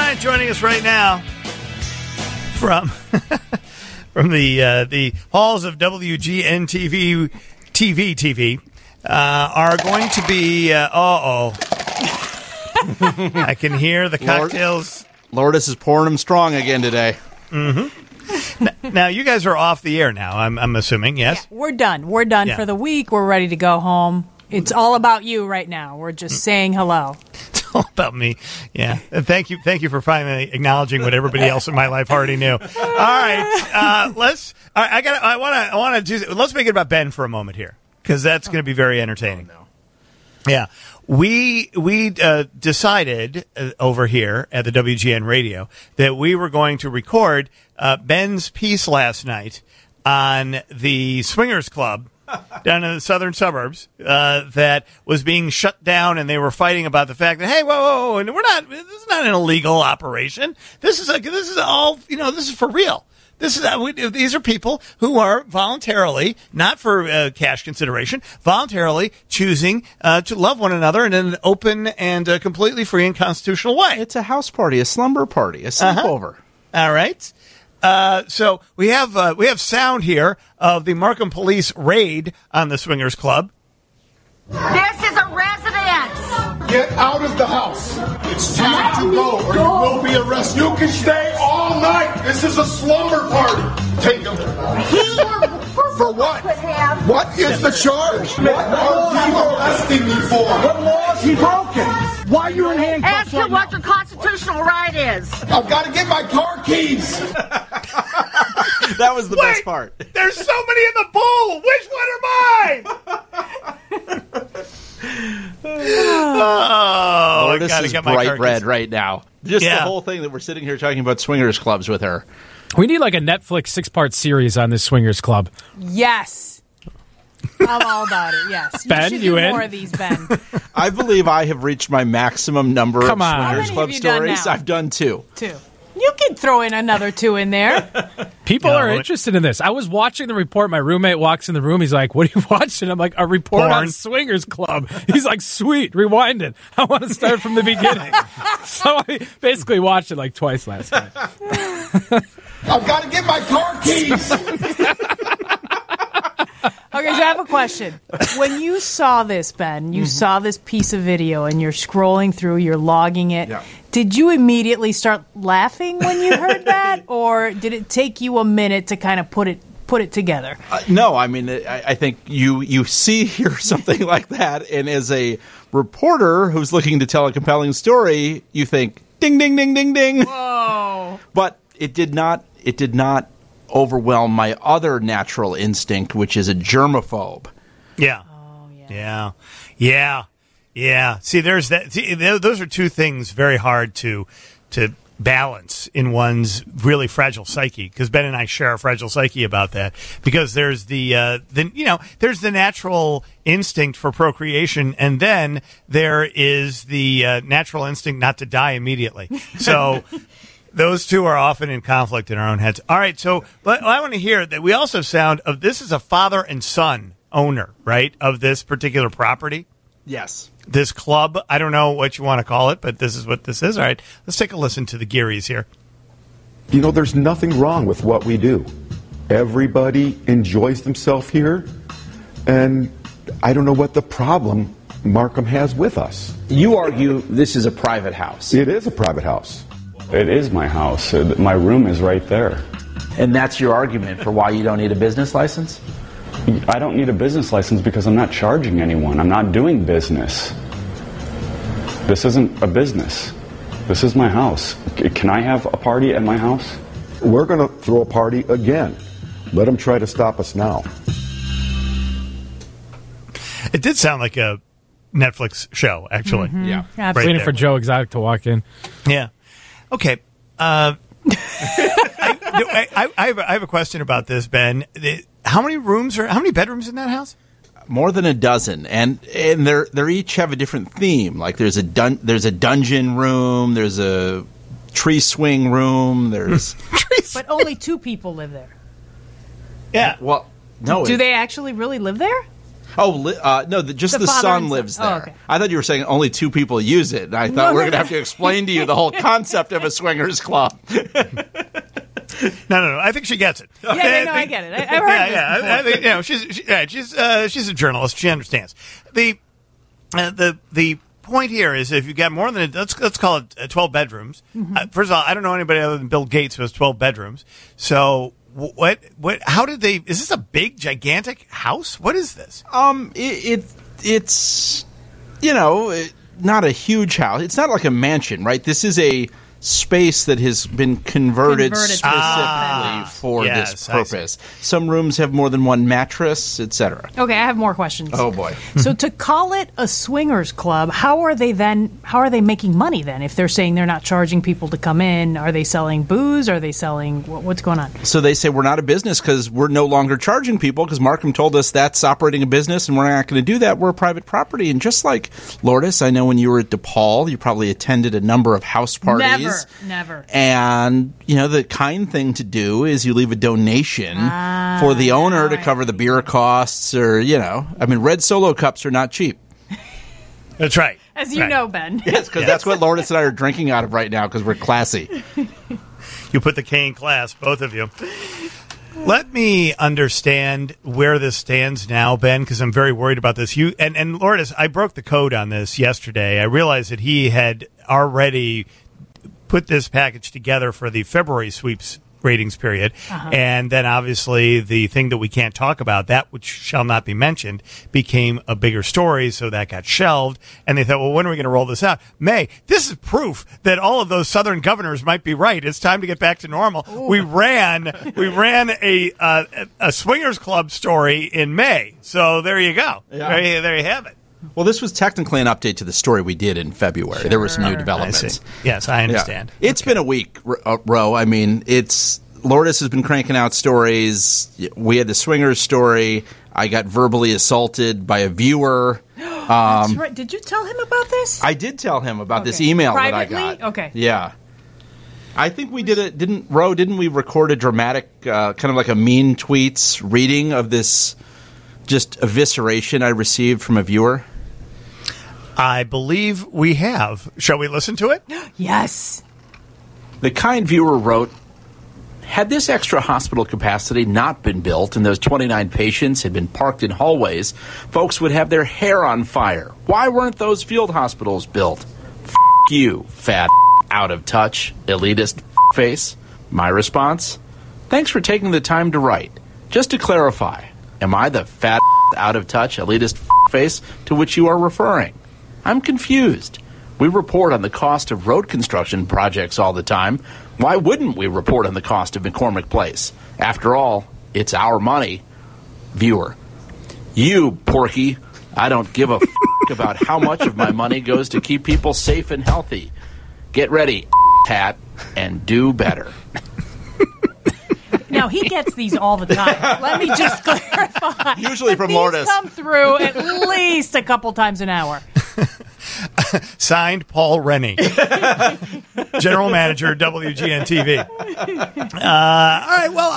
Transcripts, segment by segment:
right, joining us right now from from the halls of WGN TV are going to be. I can hear the cocktails. Lourdes is pouring them strong again today. Mm-hmm. Now you guys are off the air now. I'm assuming, yes. Yeah, we're done. We're done for the week. We're ready to go home. It's all about you right now. We're just saying hello. It's all about me. Yeah. Thank you for finally acknowledging what everybody else in my life already knew. All right. Let's make it about Ben for a moment here, because that's going to be very entertaining. Oh, no. Yeah. We decided over here at the WGN radio that we were going to record Ben's piece last night on the Swingers Club down in the southern suburbs that was being shut down, and they were fighting about the fact that, hey, whoa, and this is not an illegal operation. This is for real. These are people who are voluntarily, not for cash consideration, voluntarily choosing to love one another in an open and completely free and constitutional way. It's a house party, a slumber party, a sleepover. All right. So we have sound here of the Markham Police raid on the Swingers Club. This is a residence. Get out of the house. It's time to go, or you will be arrested. You can stay all night. This is a slumber party. Take him. For what? What is the charge? What are you arresting me for? What law is he broken? Why are you in handcuffs? Ask him what your constitutional right is. I've got to get my car keys. That was the best part. There's so many in the bowl. Which one are mine? Lourdes is bright red right now. Just the whole thing that we're sitting here talking about swingers clubs with her. We need like a Netflix 6-part series on this swingers club. Yes. I'm all about it, yes. Ben, you should you do in? more of these, Ben. I believe I have reached my maximum number of swingers club stories. Done I've done 2. 2. You can throw in another 2 in there. People are interested in this. I was watching the report. My roommate walks in the room. He's like, what are you watching? I'm like, a report on Swingers Club. He's like, sweet, rewind it. I want to start from the beginning. So I basically watched it like twice last night. I've got to get my car keys. Okay, so I have a question. When you saw this, Ben, you saw this piece of video and you're scrolling through, you're logging it. Yeah. Did you immediately start laughing when you heard that, or did it take you a minute to kind of put it together? No, I mean, I think you hear something like that, and as a reporter who's looking to tell a compelling story, you think, ding, ding, ding, ding, ding. Whoa. But it did not overwhelm my other natural instinct, which is a germaphobe. Yeah. Oh, yeah. Yeah. See, there's that. See, those are two things very hard to balance in one's really fragile psyche, because Ben and I share a fragile psyche about that, because there's there's the natural instinct for procreation, and then there is the natural instinct not to die immediately. So those two are often in conflict in our own heads. All right, so I want to hear that we also sound of this is a father and son owner, right, of this particular property. Yes. This club, I don't know what you want to call it, but this is what this is. All right, let's take a listen to the Gearys here. You know, there's nothing wrong with what we do. Everybody enjoys themselves here, and I don't know what the problem Markham has with us. You argue this is a private house. It is a private house. It is my house. My room is right there. And that's your argument for why you don't need a business license? I don't need a business license because I'm not charging anyone. I'm not doing business. This isn't a business. This is my house. Can I have a party at my house? We're going to throw a party again. Let them try to stop us now. It did sound like a Netflix show, actually. Mm-hmm. Yeah. Right Waiting there for Joe Exotic to walk in. Yeah. Okay. I have a question about this, Ben. How many bedrooms in that house? More than a dozen, and they each have a different theme. Like there's a dungeon room, there's a tree swing room, there's But only 2 people live there. Yeah. Well, no. Do they actually really live there? No, just the father son and lives son. Oh, there. okay. I thought you were saying only 2 people use it. And I thought we were going to have to explain to you the whole concept of a swingers club. No. I think she gets it. Yeah, I get it. I've heard this before. I think, she's a journalist. She understands. The point here is if you got more than let's call it 12 bedrooms. First of all, I don't know anybody other than Bill Gates who has 12 bedrooms. So what? How did they? Is this a big, gigantic house? What is this? It's not a huge house. It's not like a mansion, right? This is a space that has been converted specifically for this purpose. Some rooms have more than one mattress, etc. Okay, I have more questions. Oh boy. So to call it a swingers club, how are they making money then? If they're saying they're not charging people to come in, are they selling booze? Are they selling what's going on? So they say we're not a business because we're no longer charging people because Markham told us that's operating a business and we're not going to do that. We're a private property. And just like Lourdes, I know when you were at DePaul, you probably attended a number of house parties. Never. And, the kind thing to do is you leave a donation for the owner to cover the beer costs or, Red Solo cups are not cheap. That's right. As you know, Ben. Yes, because that's what Lourdes and I are drinking out of right now because we're classy. You put the K in class, both of you. Let me understand where this stands now, Ben, because I'm very worried about this. You and Lourdes, I broke the code on this yesterday. I realized that he had already put this package together for the February sweeps ratings period. And then obviously the thing that we can't talk about, that which shall not be mentioned, became a bigger story, so that got shelved. And they thought, well, when are we going to roll this out? May. This is proof that all of those southern governors might be right. It's time to get back to normal. Ooh. We ran a swingers club story in May. So there you go. Yeah. There you have it. Well, this was technically an update to the story we did in February. Sure. There were some new developments. Yes, I understand. Yeah. It's been a week, Ro. I mean, Lourdes has been cranking out stories. We had the swingers story. I got verbally assaulted by a viewer. That's right. Did you tell him about this? I did tell him about this email Privately? that I got. Okay. Yeah. I think we did it. Didn't we record a dramatic, kind of like a mean tweets reading of this just evisceration I received from a viewer? I believe we have. Shall we listen to it? Yes. The kind viewer wrote, had this extra hospital capacity not been built and those 29 patients had been parked in hallways, folks would have their hair on fire. Why weren't those field hospitals built? F*** you, fat, out of touch, elitist face. My response? Thanks for taking the time to write. Just to clarify, am I the fat, out of touch, elitist face to which you are referring? I'm confused. We report on the cost of road construction projects all the time. Why wouldn't we report on the cost of McCormick Place? After all, it's our money. Viewer. You, Porky. I don't give a f*** about how much of my money goes to keep people safe and healthy. Get ready, Pat, and do better. Now, he gets these all the time. Let me just clarify. Usually from These Lourdes. come through at least a couple times an hour. Signed, Paul Rennie, General Manager, WGN-TV. All right. Well,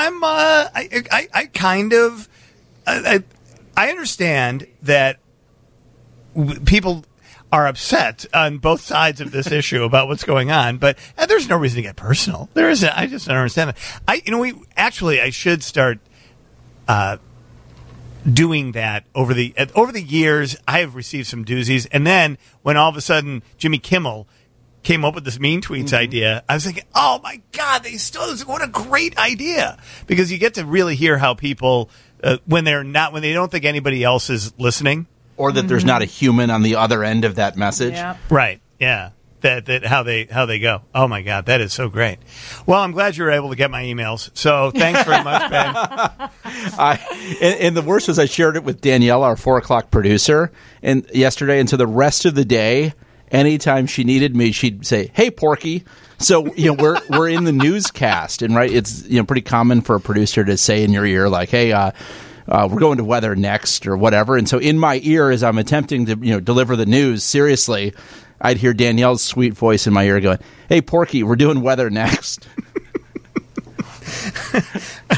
I understand that people are upset on both sides of this issue about what's going on, but there's no reason to get personal. There isn't. I just don't understand that. I should start doing that over the years. I have received some doozies, and then when all of a sudden Jimmy Kimmel came up with this mean tweets idea, I was thinking, oh my God, what a great idea, because you get to really hear how people when they don't think anybody else is listening. Or that there's not a human on the other end of that message. Yeah. Right. Yeah. That how they go. Oh my God, that is so great. Well, I'm glad you were able to get my emails. So thanks very much, Ben. And the worst was I shared it with Danielle, our 4:00 producer, and yesterday. And so the rest of the day, anytime she needed me, she'd say, "Hey, Porky." So we're in the newscast, and right, it's pretty common for a producer to say in your ear like, "Hey, we're going to weather next," or whatever. And so in my ear, as I'm attempting to deliver the news seriously, I'd hear Danielle's sweet voice in my ear going, "Hey, Porky, we're doing weather next."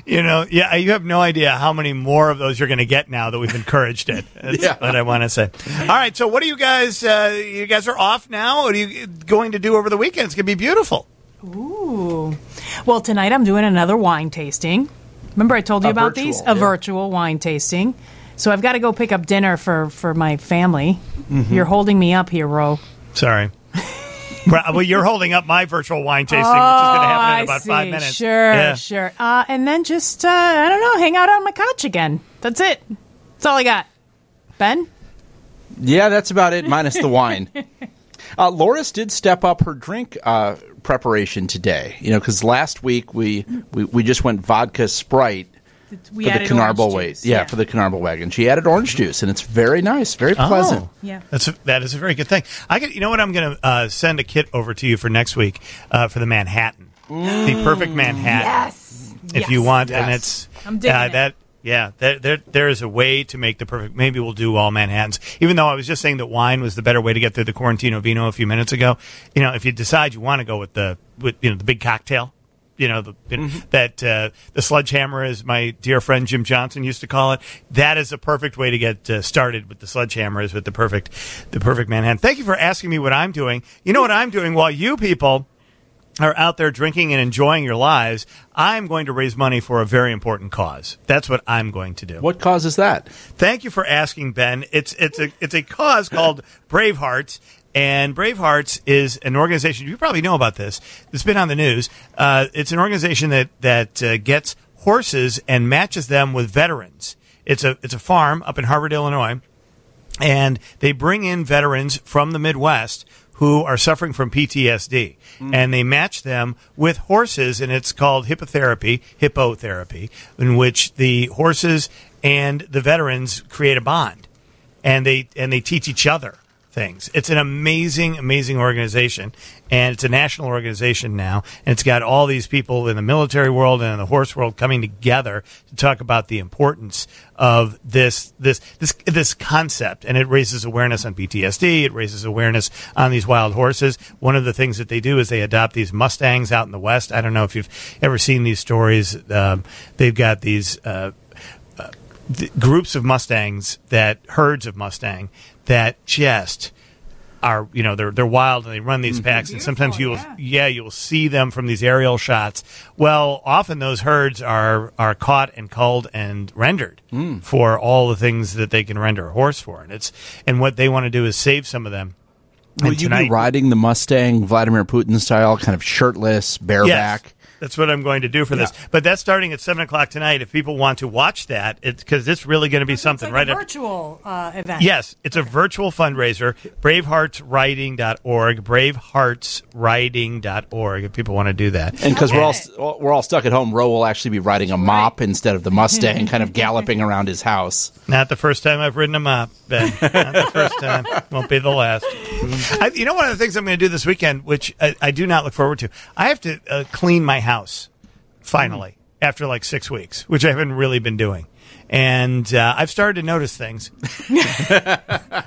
You have no idea how many more of those you're going to get now that we've encouraged it. That's what I want to say. All right, so what do you guys? You guys are off now. What are you going to do over the weekend? It's going to be beautiful. Ooh. Well, tonight I'm doing another wine tasting. Remember I told you about these? A virtual wine tasting. So I've got to go pick up dinner for my family. Mm-hmm. You're holding me up here, Ro. Sorry. Well, you're holding up my virtual wine tasting, which is going to happen in about 5 minutes. Sure. And then just, I don't know, hang out on my couch again. That's it. That's all I got. Ben? Yeah, that's about it, minus the wine. Loris did step up her drink preparation today, because last week we just went vodka Sprite for the Carnarvon weight. Yeah, for the Carnarvon wagon. She added orange juice, and it's very nice, very pleasant. Yeah, that is a very good thing. You know what? I'm going to send a kit over to you for next week for the Manhattan, the perfect Manhattan. Yes, if you want, and it's I'm digging it. Yeah, there is a way to make the perfect. Maybe we'll do all Manhattans. Even though I was just saying that wine was the better way to get through the Quarantino Vino a few minutes ago. If you decide you want to go with the big cocktail, that the sledgehammer, as my dear friend Jim Johnson used to call it. That is a perfect way to get started with the sledgehammer. Is with the perfect Manhattan. Thank you for asking me what I'm doing. You know what I'm doing while you people are out there drinking and enjoying your lives, I'm going to raise money for a very important cause. That's what I'm going to do. What cause is that? Thank you for asking, Ben. It's a cause called Bravehearts, and Bravehearts is an organization, you probably know about this, it's been on the news. It's an organization that gets horses and matches them with veterans. It's a farm up in Harvard, Illinois, and they bring in veterans from the Midwest who are suffering from PTSD, and they match them with horses, and it's called hippotherapy, in which the horses and the veterans create a bond, and they teach each other things. It's an amazing organization, and it's a national organization now, and it's got all these people in the military world and in the horse world coming together to talk about the importance of this concept, and it raises awareness on PTSD. It raises awareness on these wild horses. One of the things that they do is they adopt these Mustangs out in the West. I don't know if you've ever seen these stories. They've got these groups of Mustangs, herds of Mustang that just are, they're wild, and they run these packs, and sometimes you'll see them from these aerial shots. Well, often those herds are caught and culled and rendered for all the things that they can render a horse for, and what they want to do is save some of them. Will you be riding the Mustang Vladimir Putin style, kind of shirtless, bareback? Yes. That's what I'm going to do for this. But that's starting at 7 o'clock tonight. If people want to watch that, because it's really going to be something. It's like a virtual event. Yes, it's a virtual fundraiser. BraveheartsRiding.org. BraveheartsRiding.org. If people want to do that, and because we're all stuck at home, Ro will actually be riding a mop instead of the Mustang, kind of galloping around his house. Not the first time I've ridden a mop, Ben. Not the first time. Won't be the last. One of the things I'm going to do this weekend, which I do not look forward to, I have to clean my house, finally, after like 6 weeks, which I haven't really been doing. And I've started to notice things. And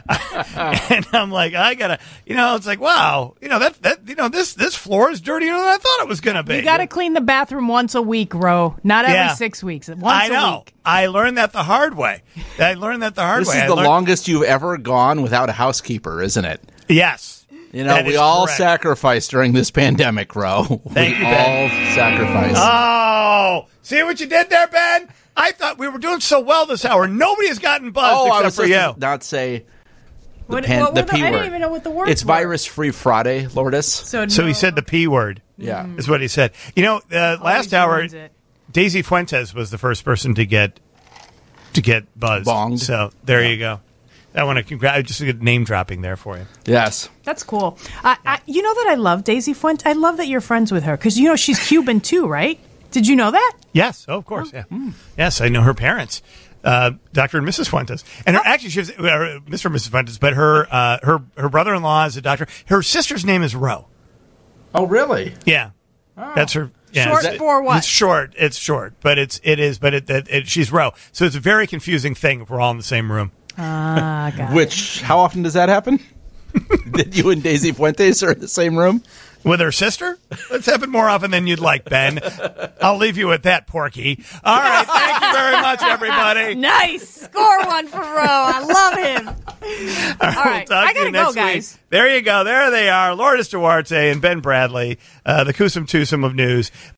I'm like, I gotta, it's like, wow, this floor is dirtier than I thought it was going to be. You got to clean the bathroom once a week, Ro. Not every 6 weeks. Once a week. I learned that the hard way. This is the longest you've ever gone without a housekeeper, isn't it? Yes. We all sacrifice during this pandemic, Ro. Thank you, Ben. All sacrifice. Oh, see what you did there, Ben? I thought we were doing so well this hour. Nobody has gotten buzzed except for you. Not say the P I word. didn't even know what the word was. It's virus-free Friday, Lourdes. So he said the P word. Yeah. Is what he said. Last hour, Daisy Fuentes was the first person to get buzzed. Bonged. So there you go. I want to congratulate. Just a good name dropping there for you. Yes. That's cool. You know that I love Daisy Fuentes? I love that you're friends with her because, she's Cuban too, right? Did you know that? Yes. Oh, of course. Yeah. Yes, I know her parents, Dr. and Mrs. Fuentes. And actually, she was Mr. and Mrs. Fuentes, but her brother-in-law is a doctor. Her sister's name is Ro. Oh, really? Yeah. Oh. That's her. Yeah, short for what? It's short. But she's Ro. So it's a very confusing thing if we're all in the same room. Got Which, how often does that happen? That you and Daisy Fuentes are in the same room? With her sister? That's happened more often than you'd like, Ben. I'll leave you with that, Porky. All right, thank you very much, everybody. Nice. Score one for Roe. I love him. All right. We'll talk I to you gotta next go, guys. week. There you go. There they are. Lourdes Duarte and Ben Bradley, the Kusum Tusum of news.